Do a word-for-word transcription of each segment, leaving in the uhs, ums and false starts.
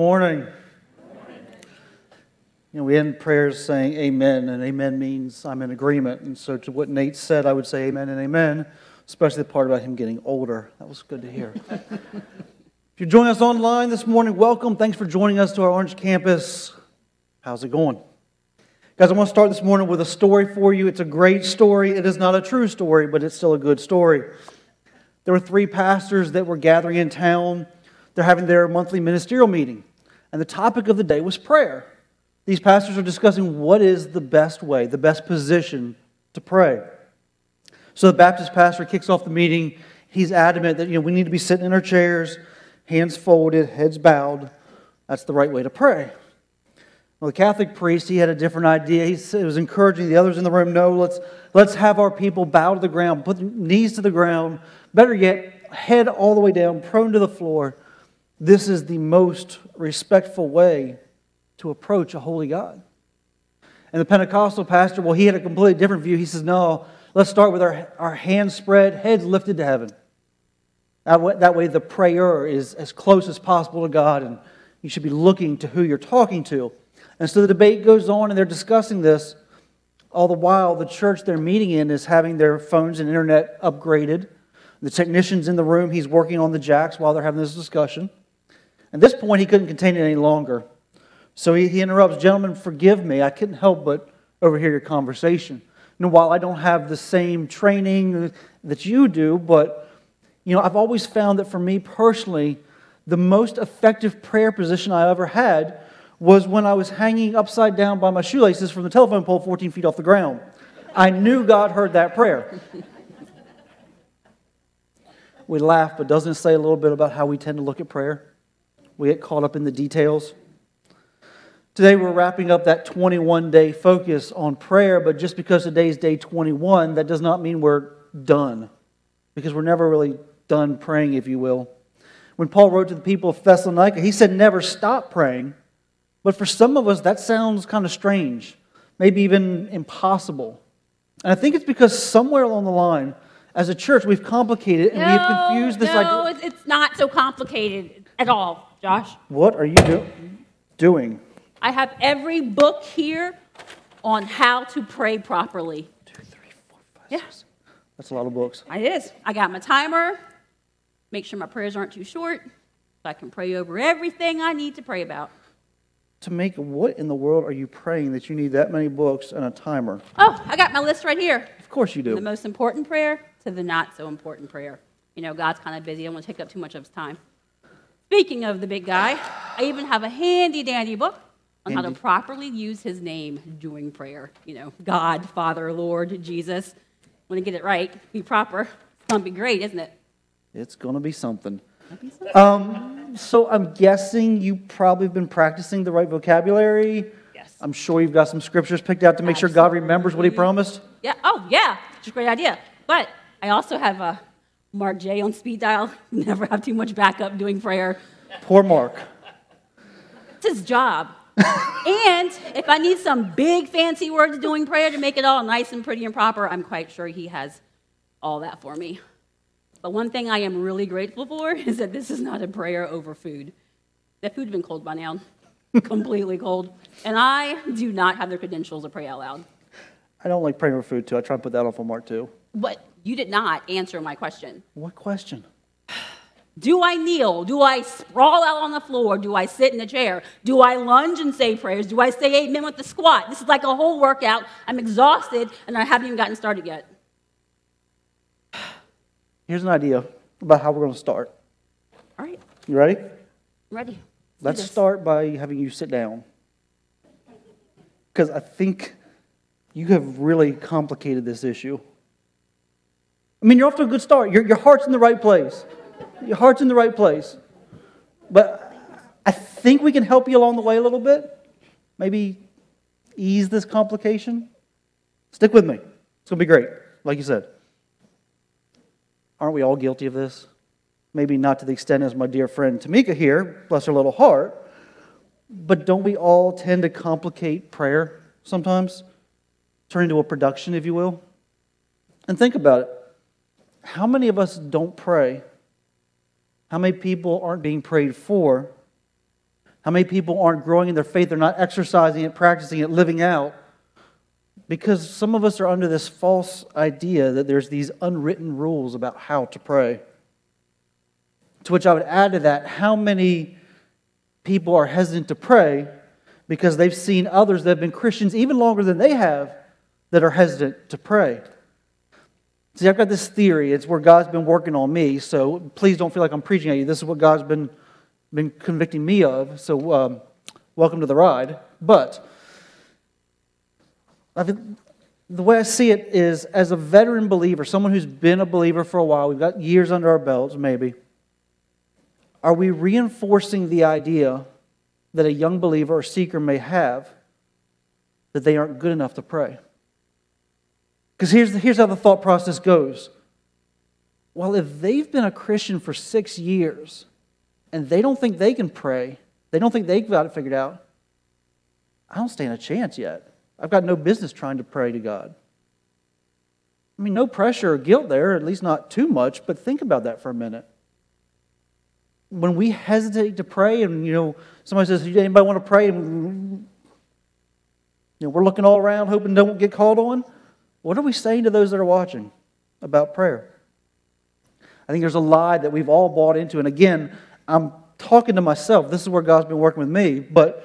morning. You know, we end prayers saying amen, and amen means I'm in agreement. And so to what Nate said, I would say amen and amen, especially the part about him getting older. That was good to hear. If you're joining us online this morning, welcome. Thanks for joining us to our Orange campus. How's it going? Guys, I want to start this morning with a story for you. It's a great story. It is not a true story, but it's still a good story. There were three pastors that were gathering in town. They're having their monthly ministerial meeting, and the topic of the day was prayer. These pastors are discussing what is the best way, the best position to pray. So the Baptist pastor kicks off the meeting. He's adamant that you know we need to be sitting in our chairs, hands folded, heads bowed. That's the right way to pray. Well, the Catholic priest, he had a different idea. He was encouraging the others in the room, no, let's, let's have our people bow to the ground, put their knees to the ground, better yet, head all the way down, prone to the floor. This is the most respectful way to approach a holy God. And the Pentecostal pastor, well, he had a completely different view. He says, no, let's start with our, our hands spread, heads lifted to heaven. That way, that way the prayer is as close as possible to God, and you should be looking to who you're talking to. And so the debate goes on, and they're discussing this. All the while, the church they're meeting in is having their phones and internet upgraded. The technician's in the room. He's working on the jacks while they're having this discussion. At this point, he couldn't contain it any longer. So he, he interrupts, gentlemen, forgive me. I couldn't help but overhear your conversation. You know, while I don't have the same training that you do, but, you know, I've always found that for me personally, the most effective prayer position I ever had was when I was hanging upside down by my shoelaces from the telephone pole fourteen feet off the ground. I knew God heard that prayer. We laugh, but doesn't it say a little bit about how we tend to look at prayer? We get caught up in the details. Today we're wrapping up that twenty-one day focus on prayer, but just because today's day twenty-one, that does not mean we're done. Because we're never really done praying, if you will. When Paul wrote to the people of Thessalonica, he said never stop praying. But for some of us, that sounds kind of strange, maybe even impossible. And I think it's because somewhere along the line, as a church, we've complicated and no, we've confused this no, idea. No, it's not so complicated at all, Josh. What are you do- doing? I have every book here on how to pray properly. Two, three, four, five, yeah. six. That's a lot of books. It is. I got my timer. Make sure my prayers aren't too short, so I can pray over everything I need to pray about. To make what in the world are you praying that you need that many books and a timer? Oh, I got my list right here. Of course you do. The most important prayer to the not so important prayer. You know, God's kind of busy. I don't want to take up too much of his time. Speaking of the big guy, I even have a handy dandy book on handy. how to properly use his name during prayer. You know, God, Father, Lord, Jesus. Want to get it right, be proper. It's going to be great, isn't it? It's going to be something. Be something. Um, so I'm guessing you probably have been practicing the right vocabulary. Yes. I'm sure you've got some scriptures picked out to make Absolutely. sure God remembers what he promised. Yeah. Oh, yeah. It's a great idea. But I also have a Mark J on speed dial. Never have too much backup doing prayer. Poor Mark. It's his job. And if I need some big fancy words doing prayer to make it all nice and pretty and proper, I'm quite sure he has all that for me. But one thing I am really grateful for is that this is not a prayer over food. That food's been cold by now. Completely cold. And I do not have the credentials to pray out loud. I don't like praying over food, too. I try to put that off on Mark, too. But you did not answer my question. What question? Do I kneel? Do I sprawl out on the floor? Do I sit in a chair? Do I lunge and say prayers? Do I say amen with the squat? This is like a whole workout. I'm exhausted, and I haven't even gotten started yet. Here's an idea about how we're going to start. All right. You ready? Ready. Let's this. start by having you sit down. Because I think you have really complicated this issue. I mean, you're off to a good start. Your, your heart's in the right place. Your heart's in the right place. But I think we can help you along the way a little bit. Maybe ease this complication. Stick with me. It's going to be great, like you said. Aren't we all guilty of this? Maybe not to the extent as my dear friend Tamika here, bless her little heart, but don't we all tend to complicate prayer sometimes? Turn into a production, if you will? And think about it. How many of us don't pray? How many people aren't being prayed for How many people aren't growing in their faith? They're not exercising it, practicing it, living out. Because some of us are under this false idea that there's these unwritten rules about how to pray. To which I would add to that, how many people are hesitant to pray because they've seen others that have been Christians even longer than they have that are hesitant to pray. See, I've got this theory. It's where God's been working on me, so please don't feel like I'm preaching at you. This is what God's been, been convicting me of, so um, welcome to the ride. But I think the way I see it is, as a veteran believer, someone who's been a believer for a while, we've got years under our belts, maybe, are we reinforcing the idea that a young believer or seeker may have that they aren't good enough to pray? Because here's, the, here's how the thought process goes. Well, if they've been a Christian for six years and they don't think they can pray, they don't think they've got it figured out, I don't stand a chance yet. I've got no business trying to pray to God. I mean, no pressure or guilt there, at least not too much, but think about that for a minute. When we hesitate to pray and, you know, somebody says, anybody want to pray? And, you know, we're looking all around hoping don't get called on. What are we saying to those that are watching about prayer? I think there's a lie that we've all bought into. And again, I'm talking to myself. This is where God's been working with me. But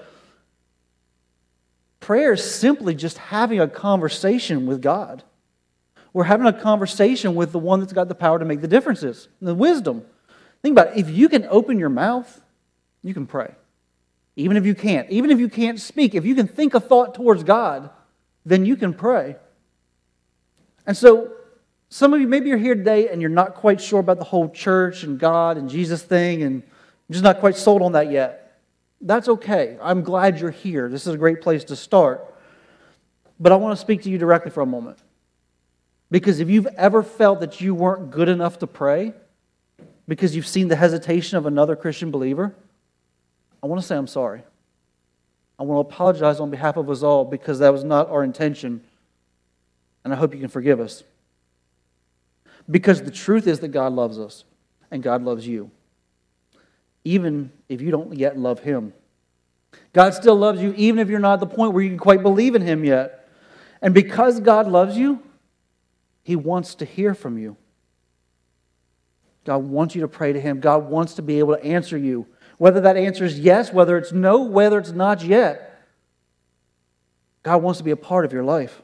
prayer is simply just having a conversation with God. We're having a conversation with the one that's got the power to make the differences, the wisdom. Think about it. If you can open your mouth, you can pray. Even if you can't. Even if you can't speak. If you can think a thought towards God, then you can pray. And so, some of you, maybe you're here today and you're not quite sure about the whole church and God and Jesus thing, and you're just not quite sold on that yet. That's okay. I'm glad you're here. This is a great place to start. But I want to speak to you directly for a moment. Because if you've ever felt that you weren't good enough to pray, because you've seen the hesitation of another Christian believer, I want to say I'm sorry. I want to apologize on behalf of us all because that was not our intention. And I hope you can forgive us. Because the truth is that God loves us and God loves you. Even if you don't yet love Him. God still loves you even if you're not at the point where you can quite believe in Him yet. And because God loves you, He wants to hear from you. God wants you to pray to Him. God wants to be able to answer you. Whether that answer is yes, whether it's no, whether it's not yet. God wants to be a part of your life.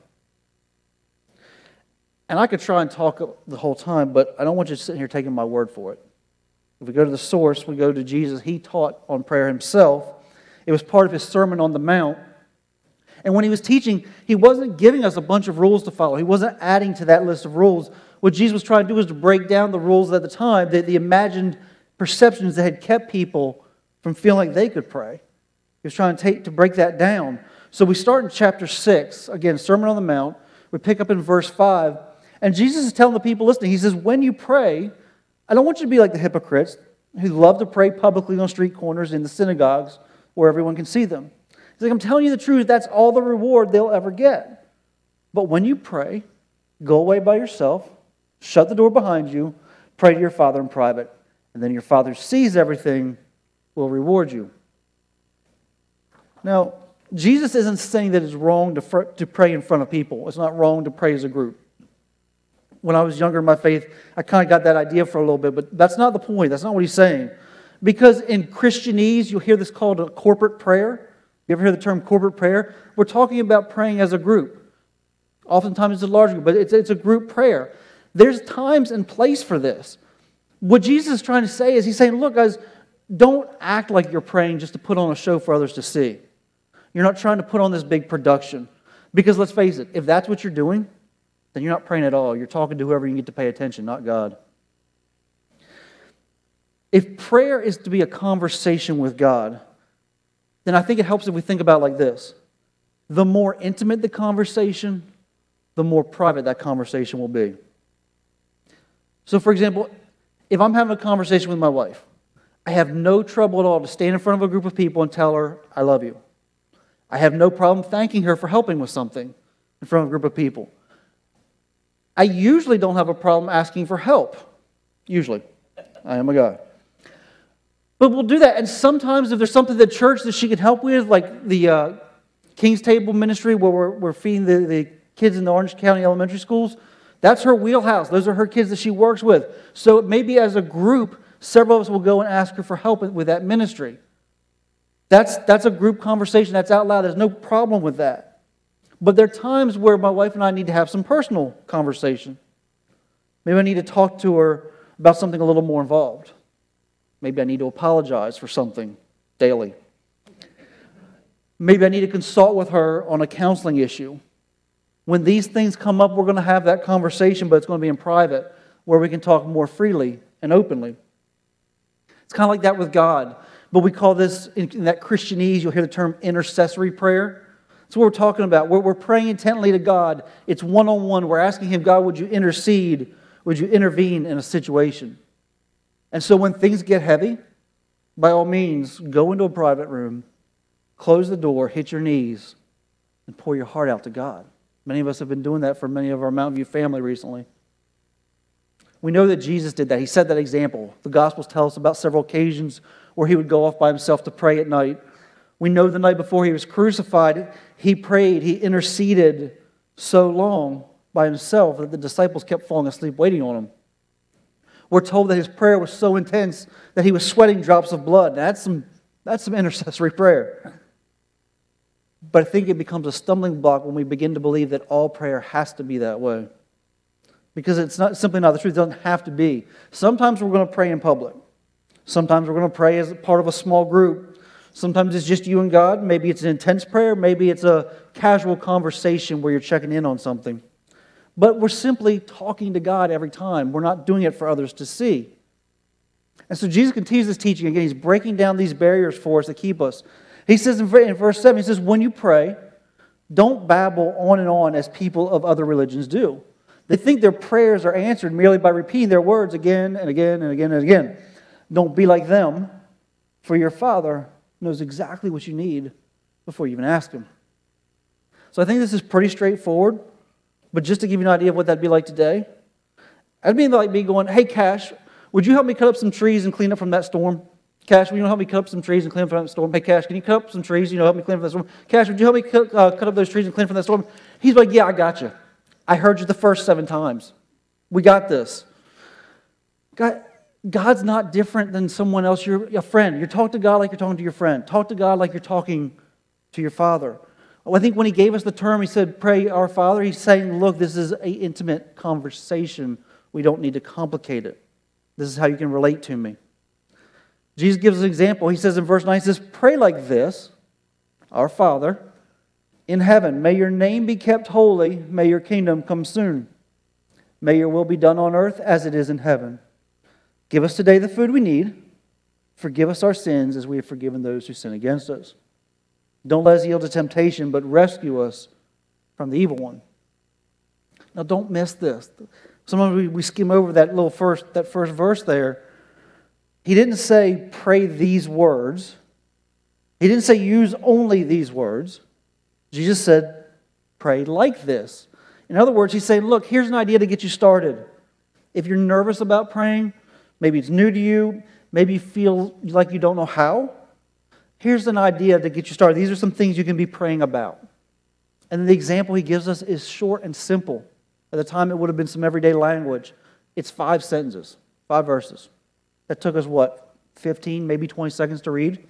And I could try and talk the whole time, but I don't want you sitting here taking my word for it. If we go to the source, we go to Jesus. He taught on prayer Himself. It was part of His Sermon on the Mount. And when He was teaching, He wasn't giving us a bunch of rules to follow. He wasn't adding to that list of rules. What Jesus was trying to do was to break down the rules at the time, the, the imagined perceptions that had kept people from feeling like they could pray. He was trying to, take, to break that down. So we start in chapter six, again, Sermon on the Mount. We pick up in verse five. And Jesus is telling the people listening, He says, when you pray, I don't want you to be like the hypocrites who love to pray publicly on street corners in the synagogues where everyone can see them. He's like, I'm telling you the truth, that's all the reward they'll ever get. But when you pray, go away by yourself, shut the door behind you, pray to your Father in private, and then your Father who sees everything will reward you. Now, Jesus isn't saying that it's wrong to, fr- to pray in front of people. It's not wrong to pray as a group. When I was younger in my faith, I kind of got that idea for a little bit, but that's not the point. That's not what He's saying. Because in Christianese, you'll hear this called a corporate prayer. You ever hear the term corporate prayer? We're talking about praying as a group. Oftentimes it's a large group, but it's, it's a group prayer. There's times and place for this. What Jesus is trying to say is He's saying, look, guys, don't act like you're praying just to put on a show for others to see. You're not trying to put on this big production. Because let's face it, if that's what you're doing, then you're not praying at all. You're talking to whoever you can get to pay attention, not God. If prayer is to be a conversation with God, then I think it helps if we think about it like this. The more intimate the conversation, the more private that conversation will be. So, for example, if I'm having a conversation with my wife, I have no trouble at all to stand in front of a group of people and tell her, I love you. I have no problem thanking her for helping with something in front of a group of people. I usually don't have a problem asking for help. Usually. I am a guy. But we'll do that. And sometimes if there's something at church that she can help with, like the uh, King's Table Ministry, where we're, we're feeding the, the kids in the Orange County elementary schools, that's her wheelhouse. Those are her kids that she works with. So maybe as a group, several of us will go and ask her for help with that ministry. That's, that's a group conversation. That's out loud. There's no problem with that. But there are times where my wife and I need to have some personal conversation. Maybe I need to talk to her about something a little more involved. Maybe I need to apologize for something daily. Maybe I need to consult with her on a counseling issue. When these things come up, we're going to have that conversation, but it's going to be in private, where we can talk more freely and openly. It's kind of like that with God. But we call this, in that Christianese, you'll hear the term intercessory prayer. That's what we're talking about. We're, we're praying intently to God. It's one-on-one. We're asking Him, God, would you intercede? Would you intervene in a situation? And so when things get heavy, by all means, go into a private room, close the door, hit your knees, and pour your heart out to God. Many of us have been doing that for many of our Mountain View family recently. We know that Jesus did that. He set that example. The Gospels tell us about several occasions where He would go off by Himself to pray at night. We know the night before He was crucified, He prayed, He interceded so long by Himself that the disciples kept falling asleep waiting on Him. We're told that His prayer was so intense that He was sweating drops of blood. Now, that's some, that's some intercessory prayer. But I think it becomes a stumbling block when we begin to believe that all prayer has to be that way. Because it's not simply not the truth. It doesn't have to be. Sometimes we're going to pray in public. Sometimes we're going to pray as part of a small group. Sometimes it's just you and God. Maybe it's an intense prayer. Maybe it's a casual conversation where you're checking in on something. But we're simply talking to God every time. We're not doing it for others to see. And so Jesus continues this teaching. Again, He's breaking down these barriers for us that keep us. He says in verse seven, He says, when you pray, don't babble on and on as people of other religions do. They think their prayers are answered merely by repeating their words again and again and again and again. Don't be like them, for your Father knows exactly what you need before you even ask Him. So I think this is pretty straightforward, but just to give you an idea of what that'd be like today, that'd be like me going, hey, Cash, would you help me cut up some trees and clean up from that storm? Cash, will you help me cut up some trees and clean up from that storm? Hey, Cash, can you cut up some trees? You know, help me clean up from that storm. Cash, would you help me cut, uh, cut up those trees and clean up from that storm? He's like, yeah, I got you. I heard you the first seven times. We got this. God, God's not different than someone else. You're a friend. You talk to God like you're talking to your friend. Talk to God like you're talking to your Father. I think when He gave us the term, He said, pray our Father, He's saying, look, this is an intimate conversation. We don't need to complicate it. This is how you can relate to me. Jesus gives an example. He says in verse nine, He says, pray like this, our Father, in heaven, may your name be kept holy, may your kingdom come soon. May your will be done on earth as it is in heaven. Give us today the food we need. Forgive us our sins as we have forgiven those who sin against us. Don't let us yield to temptation, but rescue us from the evil one. Now don't miss this. Sometimes we, we skim over that little first, that first verse there. He didn't say pray these words. He didn't say use only these words. Jesus said pray like this. In other words, He's saying, look, here's an idea to get you started. If you're nervous about praying, maybe it's new to you, maybe you feel like you don't know how, here's an idea to get you started. These are some things you can be praying about. And the example He gives us is short and simple. At the time, it would have been some everyday language. It's five sentences, five verses. That took us, what, fifteen, maybe twenty seconds to read?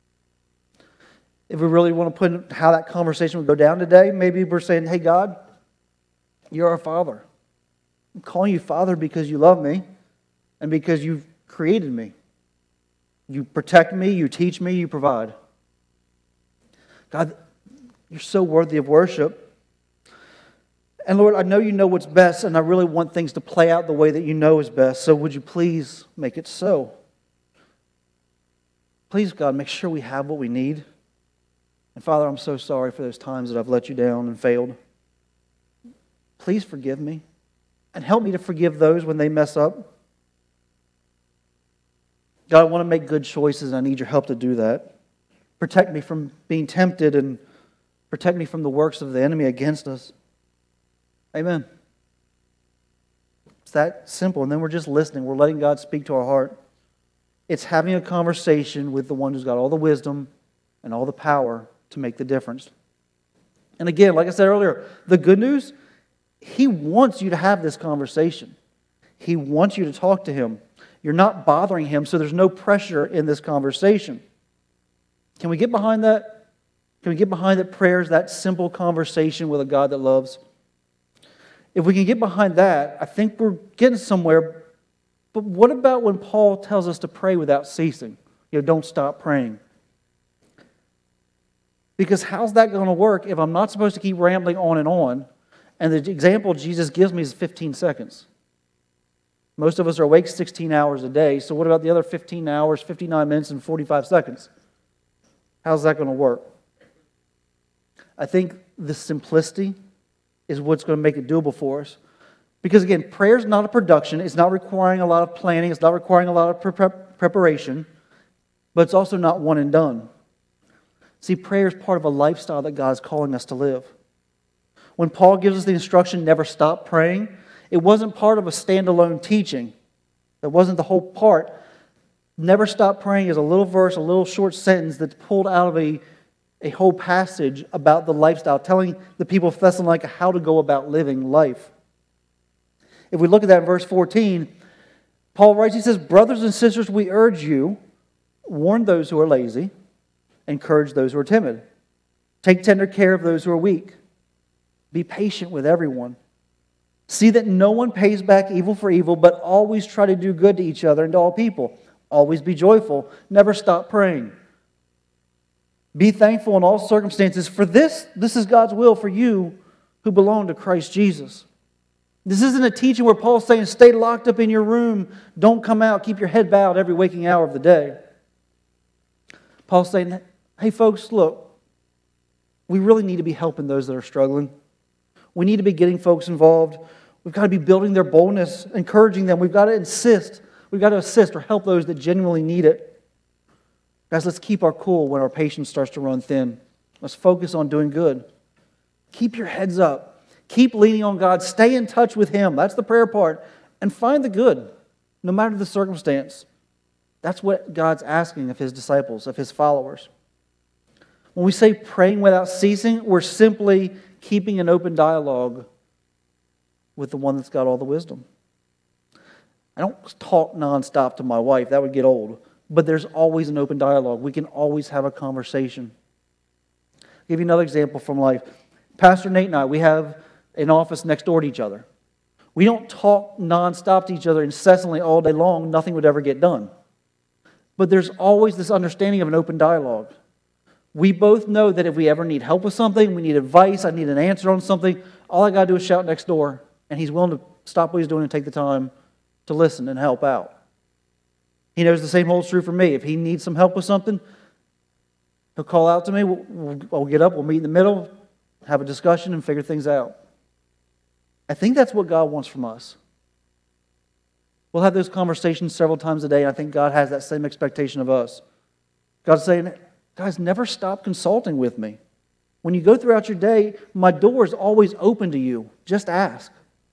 If we really want to put in how that conversation would go down today, maybe we're saying, hey, God, you're our Father. I'm calling you Father because you love me and because you've created me. You protect me, you teach me, you provide. God, you're so worthy of worship. And Lord, I know you know what's best, and I really want things to play out the way that you know is best, so would you please make it so? Please, God, make sure we have what we need. And Father, I'm so sorry for those times that I've let you down and failed. Please forgive me, and help me to forgive those when they mess up. God, I want to make good choices, and I need your help to do that. Protect me from being tempted, and protect me from the works of the enemy against us. Amen. It's that simple. And then we're just listening. We're letting God speak to our heart. It's having a conversation with the one who's got all the wisdom and all the power to make the difference. And again, like I said earlier, the good news, he wants you to have this conversation. He wants you to talk to him. You're not bothering him, so there's no pressure in this conversation. Can we get behind that? Can we get behind that prayer is that simple conversation with a God that loves? If we can get behind that, I think we're getting somewhere. But what about when Paul tells us to pray without ceasing? You know, don't stop praying. Because how's that going to work if I'm not supposed to keep rambling on and on, and the example Jesus gives me is fifteen seconds? Most of us are awake sixteen hours a day, so what about the other fifteen hours, fifty-nine minutes, and forty-five seconds? How's that going to work? I think the simplicity is what's going to make it doable for us. Because again, prayer is not a production. It's not requiring a lot of planning. It's not requiring a lot of pre- preparation. But it's also not one and done. See, prayer is part of a lifestyle that God is calling us to live. When Paul gives us the instruction, never stop praying, it wasn't part of a standalone teaching. That wasn't the whole part. Never stop praying is a little verse, a little short sentence that's pulled out of a, a whole passage about the lifestyle, telling the people of Thessalonica how to go about living life. If we look at that in verse fourteen, Paul writes, he says, "Brothers and sisters, we urge you, warn those who are lazy, encourage those who are timid. Take tender care of those who are weak. Be patient with everyone. See that no one pays back evil for evil, but always try to do good to each other and to all people. Always be joyful. Never stop praying. Be thankful in all circumstances, for this, this is God's will for you who belong to Christ Jesus." This isn't a teaching where Paul's saying, stay locked up in your room, don't come out, keep your head bowed every waking hour of the day. Paul's saying, hey folks, look, we really need to be helping those that are struggling. We need to be getting folks involved. We've got to be building their boldness, encouraging them. We've got to insist. We've got to assist or help those that genuinely need it. Guys, let's keep our cool when our patience starts to run thin. Let's focus on doing good. Keep your heads up. Keep leaning on God. Stay in touch with Him. That's the prayer part. And find the good, no matter the circumstance. That's what God's asking of His disciples, of His followers. When we say praying without ceasing, we're simply keeping an open dialogue with the one that's got all the wisdom. I don't talk nonstop to my wife. That would get old. But there's always an open dialogue. We can always have a conversation. I'll give you another example from life. Pastor Nate and I, we have an office next door to each other. We don't talk nonstop to each other incessantly all day long. Nothing would ever get done. But there's always this understanding of an open dialogue. We both know that if we ever need help with something, we need advice, I need an answer on something, all I got to do is shout next door, and he's willing to stop what he's doing and take the time to listen and help out. He knows the same holds true for me. If he needs some help with something, he'll call out to me, we'll, we'll, we'll get up, we'll meet in the middle, have a discussion, and figure things out. I think that's what God wants from us. We'll have those conversations several times a day, and I think God has that same expectation of us. God's saying, guys, never stop consulting with me. When you go throughout your day, my door is always open to you. Just ask.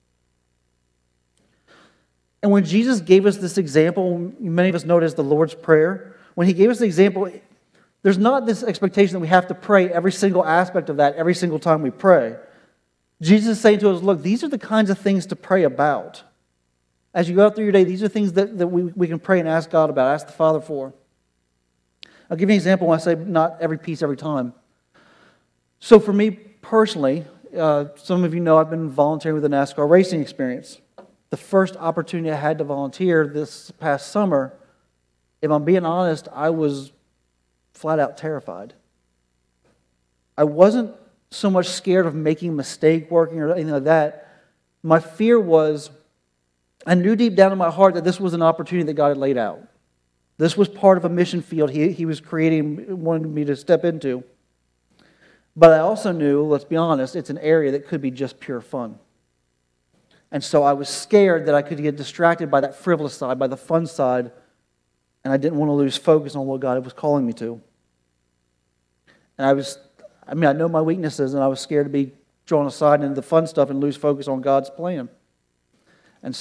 And when Jesus gave us this example, many of us know it as the Lord's Prayer. When He gave us the example, there's not this expectation that we have to pray every single aspect of that every single time we pray. Jesus is saying to us, look, these are the kinds of things to pray about. As you go out through your day, these are things that, that we, we can pray and ask God about, ask the Father for. I'll give you an example when I say not every piece every time. So for me personally, uh, some of you know I've been volunteering with the NASCAR racing experience. The first opportunity I had to volunteer this past summer, if I'm being honest, I was flat out terrified. I wasn't so much scared of making a mistake working or anything like that. My fear was, I knew deep down in my heart that this was an opportunity that God had laid out. This was part of a mission field He, he was creating, wanted me to step into. But I also knew, let's be honest, it's an area that could be just pure fun. And so I was scared that I could get distracted by that frivolous side, by the fun side, and I didn't want to lose focus on what God was calling me to. And I was, I mean, I know my weaknesses, and I was scared to be drawn aside into the fun stuff and lose focus on God's plan. And so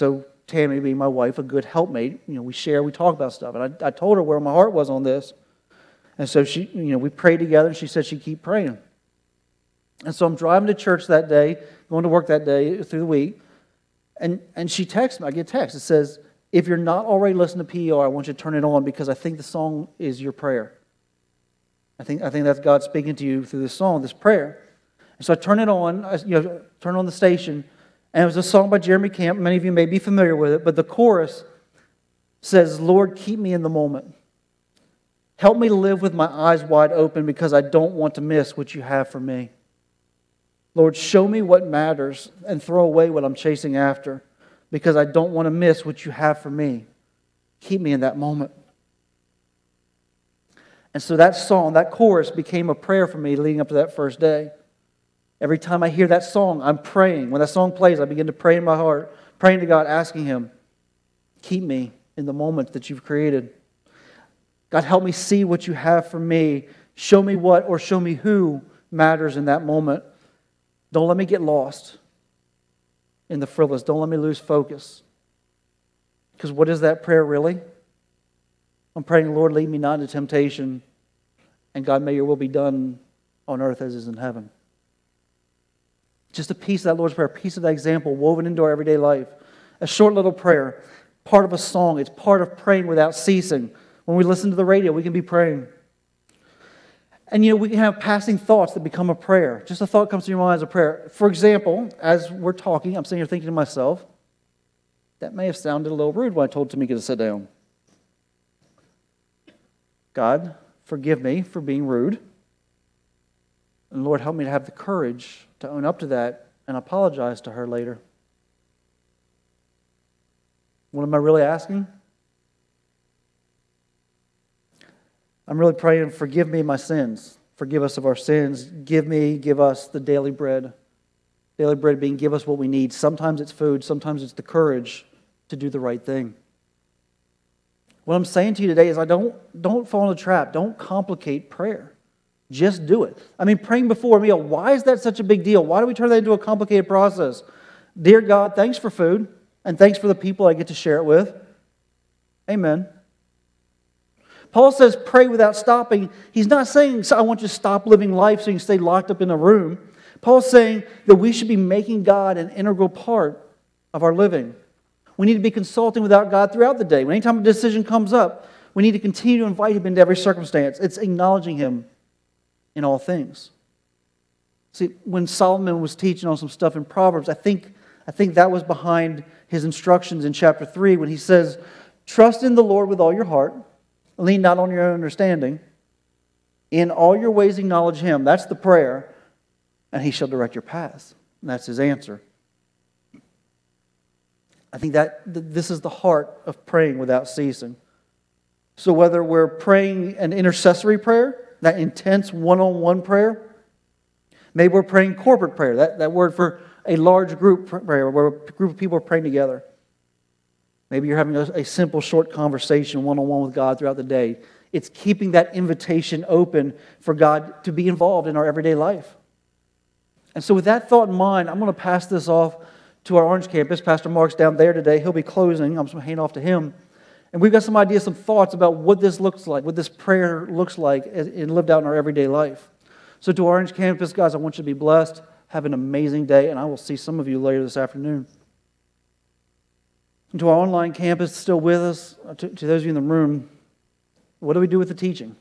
Tammy, being my wife, a good helpmate. You know, we share, we talk about stuff. And I, I told her where my heart was on this. And so she, you know, we prayed together, and she said she'd keep praying. And so I'm driving to church that day, going to work that day through the week, and, and she texts me. I get a text. It says, if you're not already listening to P E R, I want you to turn it on because I think the song is your prayer. I think I think that's God speaking to you through this song, this prayer. And so I turn it on, I, you know, turn on the station, and it was a song by Jeremy Camp. Many of you may be familiar with it, but the chorus says, Lord, keep me in the moment. Help me live with my eyes wide open because I don't want to miss what you have for me. Lord, show me what matters and throw away what I'm chasing after because I don't want to miss what you have for me. Keep me in that moment. And so that song, that chorus became a prayer for me leading up to that first day. Every time I hear that song, I'm praying. When that song plays, I begin to pray in my heart, praying to God, asking Him, keep me in the moment that you've created. God, help me see what you have for me. Show me what or show me who matters in that moment. Don't let me get lost in the frivolous. Don't let me lose focus. Because what is that prayer really? I'm praying, Lord, lead me not into temptation. And God, may your will be done on earth as is in heaven. Just a piece of that Lord's Prayer, a piece of that example woven into our everyday life. A short little prayer, part of a song. It's part of praying without ceasing. When we listen to the radio, we can be praying. And you know, we can have passing thoughts that become a prayer. Just a thought comes to your mind as a prayer. For example, as we're talking, I'm sitting here thinking to myself, that may have sounded a little rude when I told Tamika to sit down. God, forgive me for being rude. And Lord, help me to have the courage to own up to that and apologize to her later. What am I really asking? I'm really praying, forgive me my sins. Forgive us of our sins. Give me, give us the daily bread. Daily bread being give us what we need. Sometimes it's food. Sometimes it's the courage to do the right thing. What I'm saying to you today is I don't, don't fall in a trap. Don't complicate prayer. Just do it. I mean, praying before a meal, why is that such a big deal? Why do we turn that into a complicated process? Dear God, thanks for food, and thanks for the people I get to share it with. Amen. Paul says pray without stopping. He's not saying, I want you to stop living life so you can stay locked up in a room. Paul's saying that we should be making God an integral part of our living. We need to be consulting without God throughout the day. When anytime a decision comes up, we need to continue to invite Him into every circumstance. It's acknowledging Him in all things. See, when Solomon was teaching on some stuff in Proverbs, I think, I think that was behind his instructions in chapter three when he says, trust in the Lord with all your heart, lean not on your own understanding. In all your ways acknowledge Him. That's the prayer. And He shall direct your paths. And that's His answer. I think that this is the heart of praying without ceasing. So whether we're praying an intercessory prayer, that intense one-on-one prayer, maybe we're praying corporate prayer, that, that word for a large group prayer where a group of people are praying together. Maybe you're having a, a simple, short conversation one-on-one with God throughout the day. It's keeping that invitation open for God to be involved in our everyday life. And so with that thought in mind, I'm going to pass this off to our Orange campus. Pastor Mark's down there today. He'll be closing. I'm just going to hand off to him. And we've got some ideas, some thoughts about what this looks like, what this prayer looks like and lived out in our everyday life. So to our Orange campus, guys, I want you to be blessed. Have an amazing day, and I will see some of you later this afternoon. And to our online campus still with us, to, to those of you in the room, what do we do with the teaching?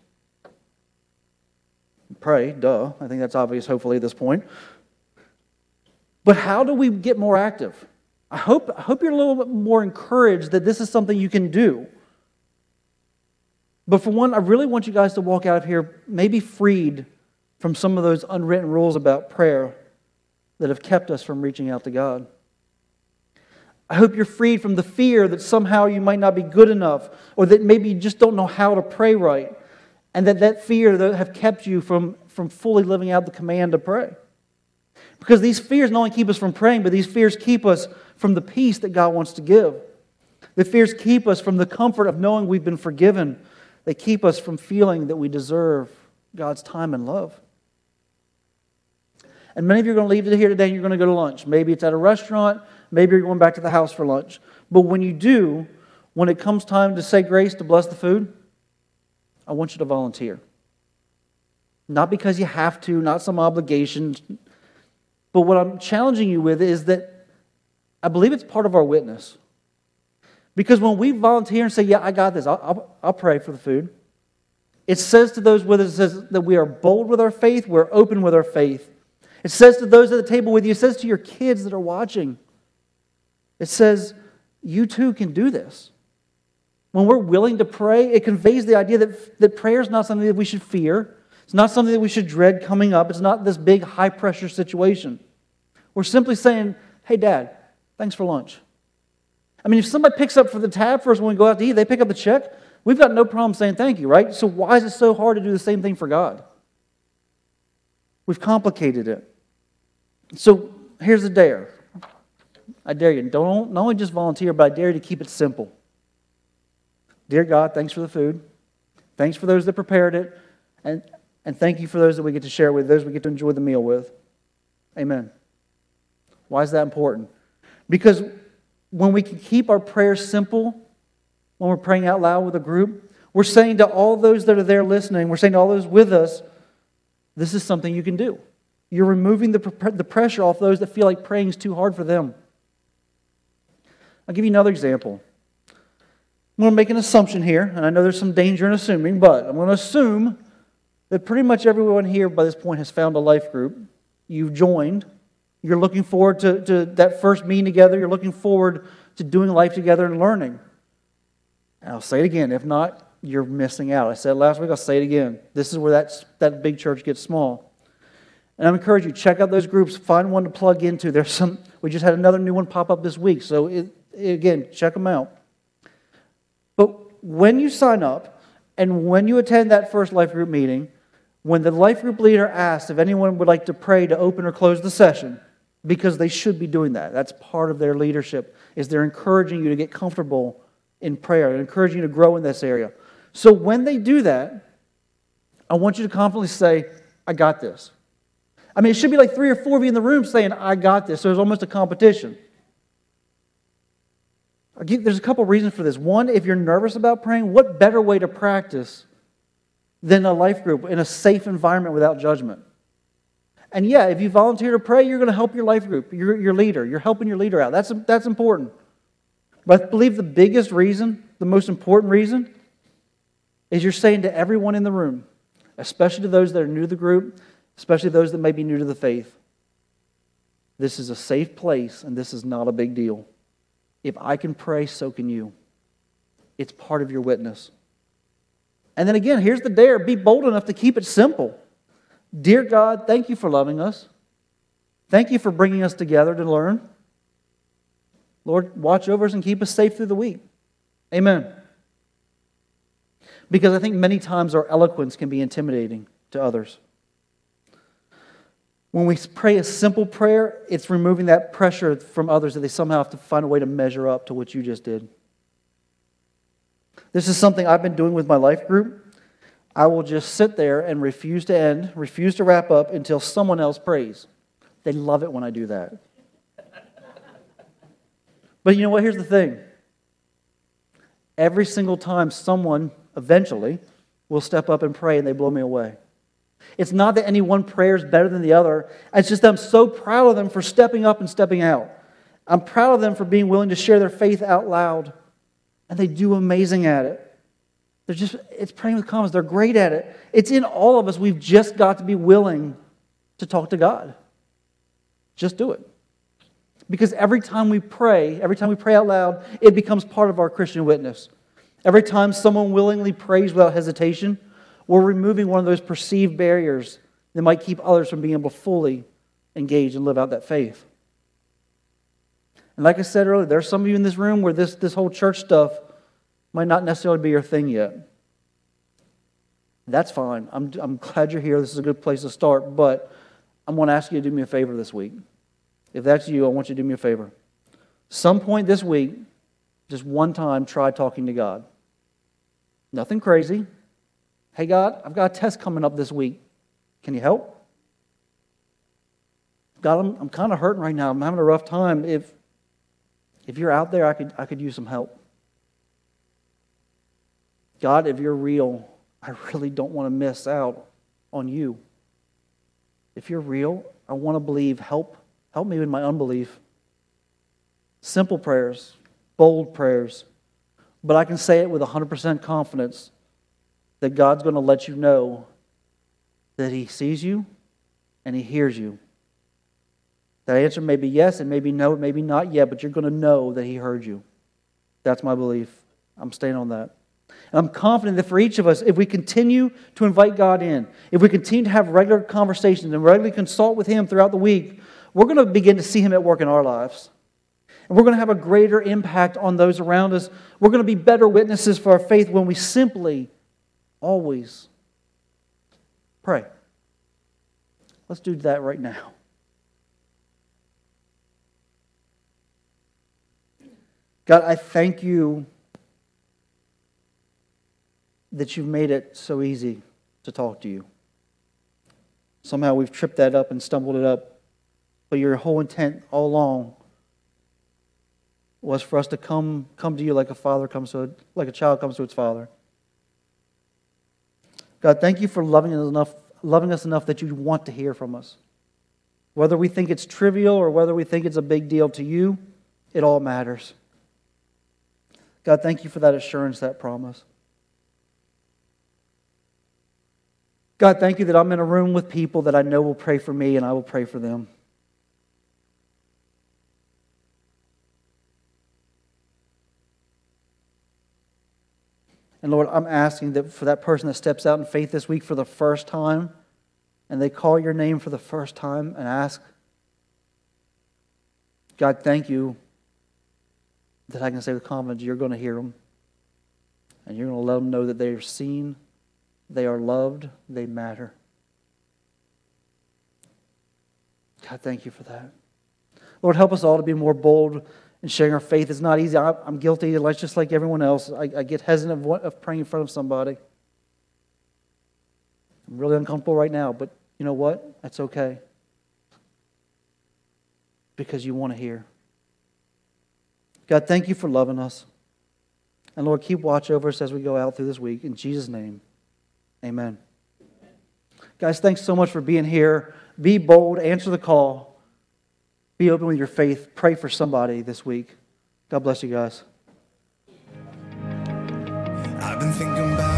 Pray, duh. I think that's obvious, hopefully, at this point. But how do we get more active? I hope, I hope you're a little bit more encouraged that this is something you can do. But for one, I really want you guys to walk out of here maybe freed from some of those unwritten rules about prayer that have kept us from reaching out to God. I hope you're freed from the fear that somehow you might not be good enough or that maybe you just don't know how to pray right and that that fear that have kept you from, from fully living out the command to pray. Because these fears not only keep us from praying, but these fears keep us from the peace that God wants to give. The fears keep us from the comfort of knowing we've been forgiven. They keep us from feeling that we deserve God's time and love. And many of you are going to leave here today and you're going to go to lunch. Maybe it's at a restaurant. Maybe you're going back to the house for lunch. But when you do, when it comes time to say grace to bless the food, I want you to volunteer. Not because you have to, not some obligation. But what I'm challenging you with is that I believe it's part of our witness. Because when we volunteer and say, yeah, I got this, I'll, I'll, I'll pray for the food, it says to those with us, it says that we are bold with our faith, we're open with our faith. It says to those at the table with you, it says to your kids that are watching, it says, you too can do this. When we're willing to pray, it conveys the idea that, that prayer is not something that we should fear. It's not something that we should dread coming up. It's not this big high-pressure situation. We're simply saying, hey, Dad, thanks for lunch. I mean, if somebody picks up for the tab for us when we go out to eat, they pick up the check, we've got no problem saying thank you, right? So why is it so hard to do the same thing for God? We've complicated it. So here's the dare. I dare you, don't not only just volunteer, but I dare you to keep it simple. Dear God, thanks for the food. Thanks for those that prepared it. And, and thank you for those that we get to share with, those we get to enjoy the meal with. Amen. Why is that important? Because when we can keep our prayers simple, when we're praying out loud with a group, we're saying to all those that are there listening, we're saying to all those with us, this is something you can do. You're removing the, the pressure off those that feel like praying is too hard for them. I'll give you another example. I'm going to make an assumption here, and I know there's some danger in assuming, but I'm going to assume that pretty much everyone here by this point has found a life group. You've joined. You're looking forward to, to that first meeting together. You're looking forward to doing life together and learning. And I'll say it again. If not, you're missing out. I said it last week. I'll say it again. This is where that, that big church gets small. And I encourage you, check out those groups. Find one to plug into. There's some. We just had another new one pop up this week. So, it, again, check them out. But when you sign up and when you attend that first life group meeting, when the life group leader asks if anyone would like to pray to open or close the session, because they should be doing that. That's part of their leadership, is they're encouraging you to get comfortable in prayer. They're encouraging you to grow in this area. So when they do that, I want you to confidently say, I got this. I mean, it should be like three or four of you in the room saying, I got this. So it's almost a competition. I'll give, there's a couple reasons for this. One, if you're nervous about praying, what better way to practice than a life group in a safe environment without judgment? And yeah, if you volunteer to pray, you're going to help your life group, your, your leader. You're helping your leader out. That's, that's important. But I believe the biggest reason, the most important reason, is you're saying to everyone in the room, especially to those that are new to the group, especially those that may be new to the faith, this is a safe place and this is not a big deal. If I can pray, so can you. It's part of your witness. And then again, here's the dare. Be bold enough to keep it simple. Dear God, thank you for loving us. Thank you for bringing us together to learn. Lord, watch over us and keep us safe through the week. Amen. Because I think many times our eloquence can be intimidating to others. When we pray a simple prayer, it's removing that pressure from others that they somehow have to find a way to measure up to what you just did. This is something I've been doing with my life group. I will just sit there and refuse to end, refuse to wrap up until someone else prays. They love it when I do that. But you know what? Here's the thing. Every single time someone eventually will step up and pray and they blow me away. It's not that any one prayer is better than the other. It's just that I'm so proud of them for stepping up and stepping out. I'm proud of them for being willing to share their faith out loud. And they do amazing at it. They're just, it's praying with confidence. They're great at it. It's in all of us. We've just got to be willing to talk to God. Just do it. Because every time we pray, every time we pray out loud, it becomes part of our Christian witness. Every time someone willingly prays without hesitation, we're removing one of those perceived barriers that might keep others from being able to fully engage and live out that faith. And like I said earlier, there are some of you in this room where this, this whole church stuff might not necessarily be your thing yet. That's fine. I'm, I'm glad you're here. This is a good place to start. But I'm going to ask you to do me a favor this week. If that's you, I want you to do me a favor. Some point this week, just one time, try talking to God. Nothing crazy. Hey, God, I've got a test coming up this week. Can you help? God, I'm, I'm kind of hurting right now. I'm having a rough time. If if you're out there, I could, I could use some help. God, if you're real, I really don't want to miss out on you. If you're real, I want to believe. Help, help me with my unbelief. Simple prayers, bold prayers, but I can say it with one hundred percent confidence that God's going to let you know that He sees you and He hears you. That answer may be yes, it may be no, it may be not yet, but you're going to know that He heard you. That's my belief. I'm staying on that. And I'm confident that for each of us, if we continue to invite God in, if we continue to have regular conversations and regularly consult with Him throughout the week, we're going to begin to see Him at work in our lives. And we're going to have a greater impact on those around us. We're going to be better witnesses for our faith when we simply, always pray. Let's do that right now. God, I thank you that you've made it so easy to talk to you. Somehow we've tripped that up and stumbled it up. But your whole intent all along was for us to come, come to you like a father comes to a, like a child comes to its father. God, thank you for loving us enough, loving us enough that you want to hear from us. Whether we think it's trivial or whether we think it's a big deal to you, it all matters. God, thank you for that assurance, that promise. God, thank you that I'm in a room with people that I know will pray for me and I will pray for them. And Lord, I'm asking that for that person that steps out in faith this week for the first time and they call your name for the first time and ask, God, thank you that I can say with confidence you're going to hear them and you're going to let them know that they are seen, they are loved, they matter. God, thank you for that. Lord, help us all to be more bold in sharing our faith. It's not easy. I'm guilty, just like everyone else. I, I get hesitant of, of praying in front of somebody. I'm really uncomfortable right now, but you know what? That's okay. Because you want to hear. God, thank you for loving us. And Lord, keep watch over us as we go out through this week. In Jesus' name, amen. Guys, thanks so much for being here. Be bold. Answer the call. Be open with your faith. Pray for somebody this week. God bless you guys. I've been thinking about